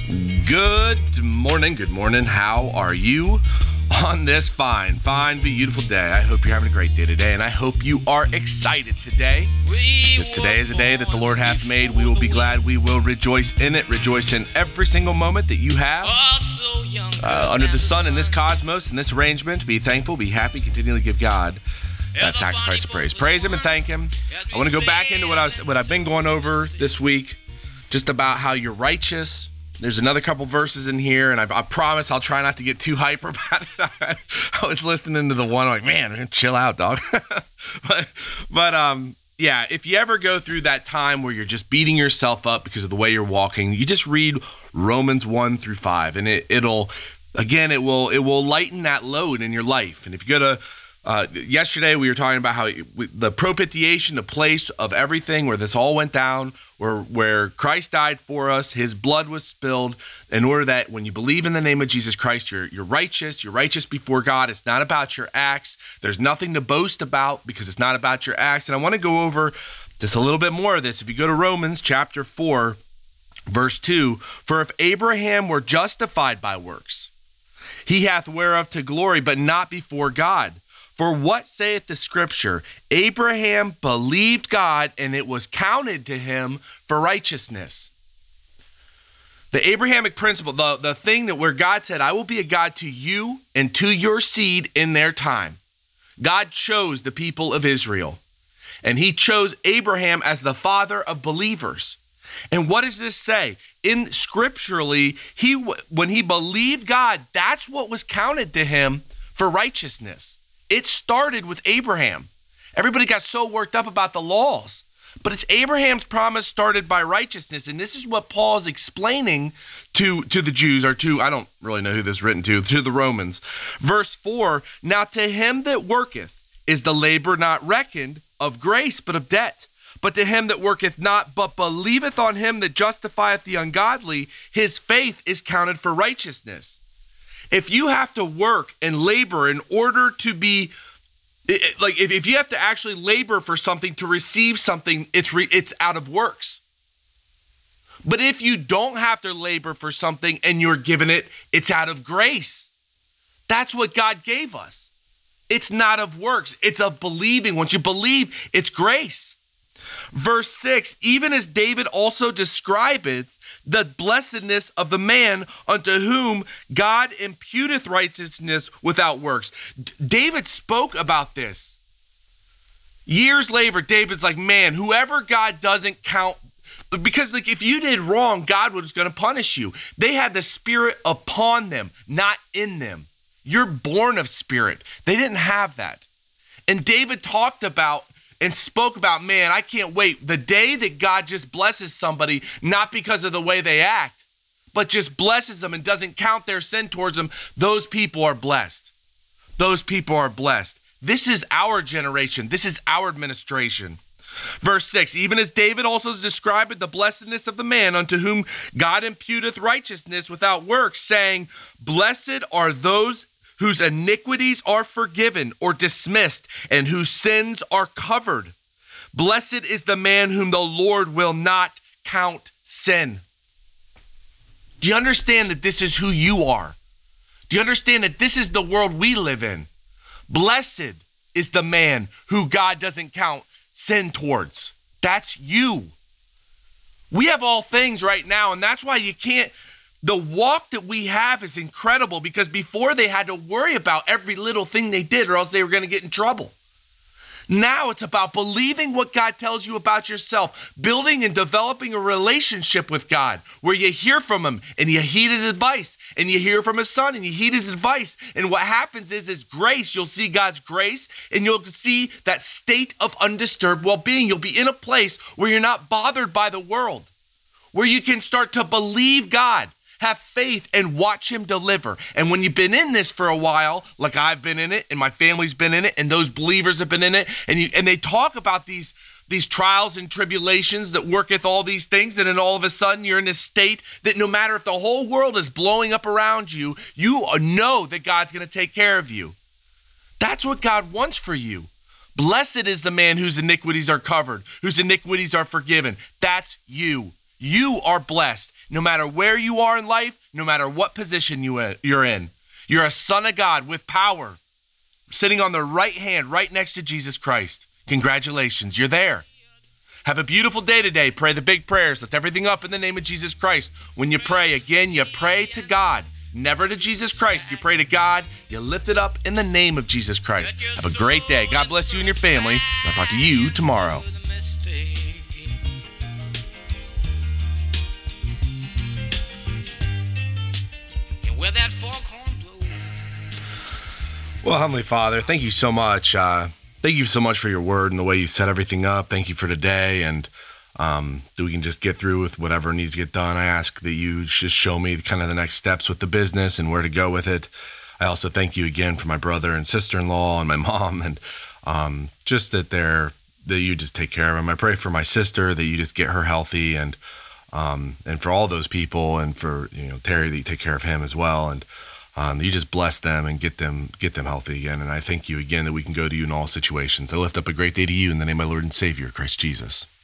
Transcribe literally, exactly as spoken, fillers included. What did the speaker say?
Good morning, good morning. How are you on this fine, fine, beautiful day? I hope you're having a great day today, and I hope you are excited today. Because today is a day that the Lord hath made. We will be glad. We will rejoice in it. Rejoice in every single moment that you have uh, under the sun in this cosmos, in this arrangement. Be thankful, be happy, continually give God that sacrifice of praise. Praise Him and thank Him. I want to go back into what, I was, what I've been going over this week, just about how you're righteous. There's another couple verses in here, and I, I promise I'll try not to get too hyper about it. I was listening to the one, like, man, chill out, dog. but, but um, yeah, if you ever go through that time where you're just beating yourself up because of the way you're walking, you just read Romans one through five, and it, it'll, again, it will it will lighten that load in your life. And if you go to Uh, yesterday, we were talking about how we, the propitiation, the place of everything where this all went down, where, where Christ died for us, his blood was spilled in order that when you believe in the name of Jesus Christ, you're, you're righteous, you're righteous before God. It's not about your acts. There's nothing to boast about because it's not about your acts. And I want to go over just a little bit more of this. If you go to Romans chapter four, verse two, for if Abraham were justified by works, he hath whereof to glory, but not before God. For what saith the scripture? Abraham believed God, and it was counted to him for righteousness. The Abrahamic principle, the, the thing that where God said, I will be a God to you and to your seed in their time. God chose the people of Israel, and he chose Abraham as the father of believers. And what does this say? In scripturally, he when he believed God, that's what was counted to him for righteousness. It started with Abraham. Everybody got so worked up about the laws, but it's Abraham's promise started by righteousness. And this is what Paul's explaining to, to the Jews, or to, I don't really know who this is written to, to the Romans. Verse four, now to him that worketh is the labor not reckoned of grace, but of debt. But to him that worketh not, but believeth on him that justifieth the ungodly, his faith is counted for righteousness. If you have to work and labor in order to be, like if, if you have to actually labor for something to receive something, it's re, it's out of works. But if you don't have to labor for something and you're given it, it's out of grace. That's what God gave us. It's not of works. It's of believing. Once you believe, it's grace. Verse six, even as David also describeth the blessedness of the man unto whom God imputeth righteousness without works. D- David spoke about this. Years later, David's like, man, whoever God doesn't count, because like if you did wrong, God was going to punish you. They had the Spirit upon them, not in them. You're born of Spirit. They didn't have that. And David talked about and spoke about, man, I can't wait. The day that God just blesses somebody, not because of the way they act, but just blesses them and doesn't count their sin towards them, those people are blessed. Those people are blessed. This is our generation. This is our administration. Verse six, even as David also described the blessedness of the man unto whom God imputeth righteousness without works, saying, blessed are those whose iniquities are forgiven or dismissed, and whose sins are covered. Blessed is the man whom the Lord will not count sin. Do you understand that this is who you are? Do you understand that this is the world we live in? Blessed is the man who God doesn't count sin towards. That's you. We have all things right now, and that's why you can't. The walk that we have is incredible, because before they had to worry about every little thing they did or else they were going to get in trouble. Now it's about believing what God tells you about yourself, building and developing a relationship with God where you hear from him and you heed his advice, and you hear from his son and you heed his advice. And what happens is, is grace. You'll see God's grace, and you'll see that state of undisturbed well-being. You'll be in a place where you're not bothered by the world, where you can start to believe God, have faith, and watch him deliver. And when you've been in this for a while, like I've been in it, and my family's been in it, and those believers have been in it, and you, and they talk about these, these trials and tribulations that worketh all these things, and then all of a sudden you're in this state that no matter if the whole world is blowing up around you, you know that God's going to take care of you. That's what God wants for you. Blessed is the man whose iniquities are covered, whose iniquities are forgiven. That's you. You are blessed no matter where you are in life, no matter what position you, you're in. You're a son of God with power, sitting on the right hand, right next to Jesus Christ. Congratulations, you're there. Have a beautiful day today. Pray the big prayers. Lift everything up in the name of Jesus Christ. When you pray, again, you pray to God, never to Jesus Christ. You pray to God. You lift it up in the name of Jesus Christ. Have a great day. God bless you and your family. And I'll talk to you tomorrow. Where that foghorn blows. Well, Heavenly Father, thank you so much. Uh, thank you so much for your word and the way you set everything up. Thank you for today, and um, that we can just get through with whatever needs to get done. I ask that you just show me kind of the next steps with the business and where to go with it. I also thank you again for my brother and sister-in-law and my mom, and um, just that they're that you just take care of them. I pray for my sister that you just get her healthy, and Um, and for all those people, and for, you know, Terry, that you take care of him as well, and um, you just bless them and get them get them healthy again. And I thank you again that we can go to you in all situations. I lift up a great day to you in the name of my Lord and Savior, Christ Jesus.